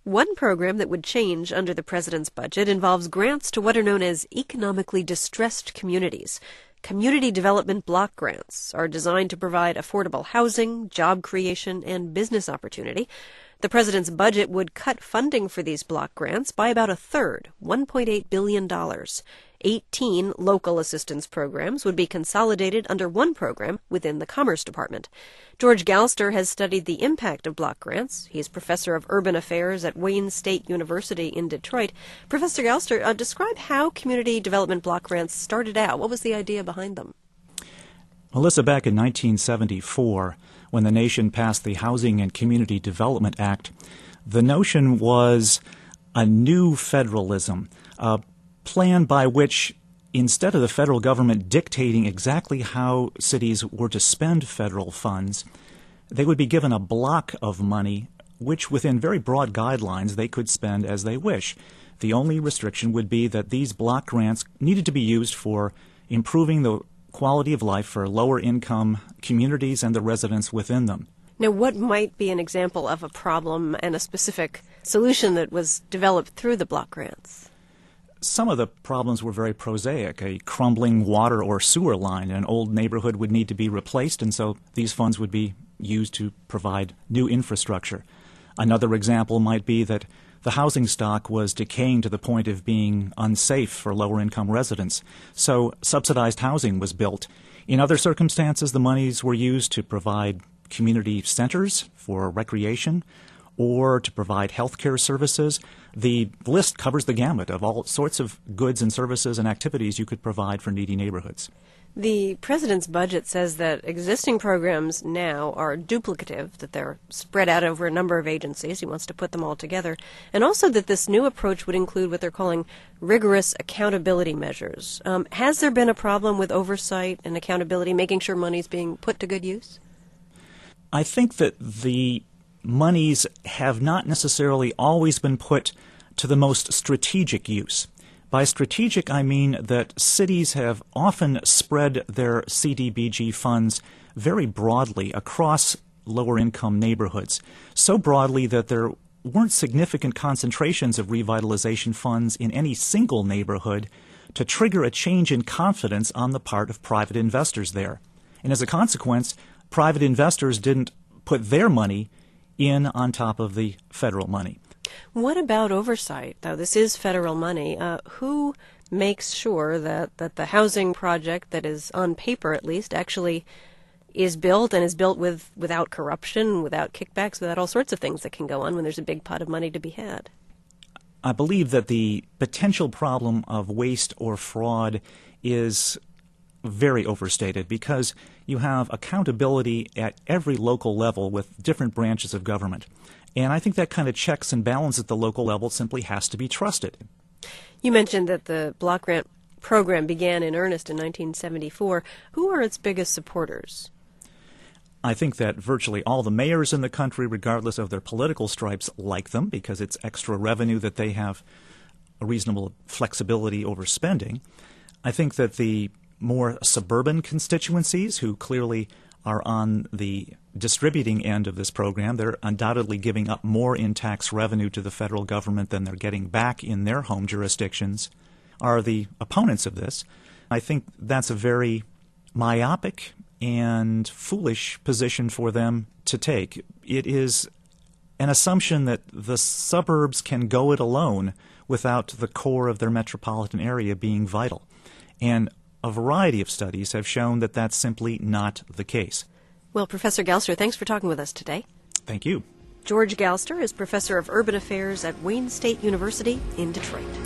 One program that would change under the president's budget involves grants to what are known as economically distressed communities. Community development block grants are designed to provide affordable housing, job creation, and business opportunity. The president's budget would cut funding for these block grants by about a third, $1.8 billion. 18 local assistance programs would be consolidated under one program within the Commerce Department. George Galster has studied the impact of block grants. He's professor of urban affairs at Wayne State University in Detroit. Professor Galster, describe how community development block grants started out. What was the idea behind them? Melissa, back in 1974, when the nation passed the Housing and Community Development Act, the notion was a new federalism, a plan by which, instead of the federal government dictating exactly how cities were to spend federal funds, they would be given a block of money which, within very broad guidelines, they could spend as they wish. The only restriction would be that these block grants needed to be used for improving the quality of life for lower-income communities and the residents within them. Now, what might be an example of a problem and a specific solution that was developed through the block grants? Some of the problems were very prosaic. A crumbling water or sewer line in an old neighborhood would need to be replaced, and so these funds would be used to provide new infrastructure. Another example might be that the housing stock was decaying to the point of being unsafe for lower-income residents, so subsidized housing was built. In other circumstances, the monies were used to provide community centers for recreation or to provide health care services. The list covers the gamut of all sorts of goods and services and activities you could provide for needy neighborhoods. The president's budget says that existing programs now are duplicative, that they're spread out over a number of agencies. He wants to put them all together. And also that this new approach would include what they're calling rigorous accountability measures. Has there been a problem with oversight and accountability, making sure money's being put to good use? I think that the monies have not necessarily always been put to the most strategic use. By strategic, I mean that cities have often spread their CDBG funds very broadly across lower-income neighborhoods, so broadly that there weren't significant concentrations of revitalization funds in any single neighborhood to trigger a change in confidence on the part of private investors there. And as a consequence, private investors didn't put their money in on top of the federal money. What about oversight, though? This is federal money. Who makes sure that the housing project that is on paper, at least, actually is built and is built without corruption, without kickbacks, without all sorts of things that can go on when there's a big pot of money to be had? I believe that the potential problem of waste or fraud is very overstated because you have accountability at every local level with different branches of government. And I think that kind of checks and balance at the local level simply has to be trusted. You mentioned that the block grant program began in earnest in 1974. Who are its biggest supporters? I think that virtually all the mayors in the country, regardless of their political stripes, like them because it's extra revenue that they have a reasonable flexibility over spending. I think that the more suburban constituencies who clearly are on the distributing end of this program, they're undoubtedly giving up more in tax revenue to the federal government than they're getting back in their home jurisdictions, are the opponents of this. I think that's a very myopic and foolish position for them to take. It is an assumption that the suburbs can go it alone without the core of their metropolitan area being vital. And a variety of studies have shown that that's simply not the case. Well, Professor Galster, thanks for talking with us today. Thank you. George Galster is professor of urban affairs at Wayne State University in Detroit.